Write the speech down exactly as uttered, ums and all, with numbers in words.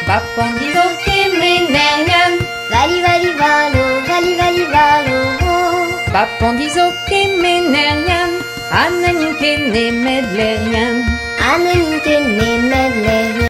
Papan disot menerian, Vali vali valo, vali vali valo. papan disot menerian, ananin kene medlerian. Ananin kene medlerian.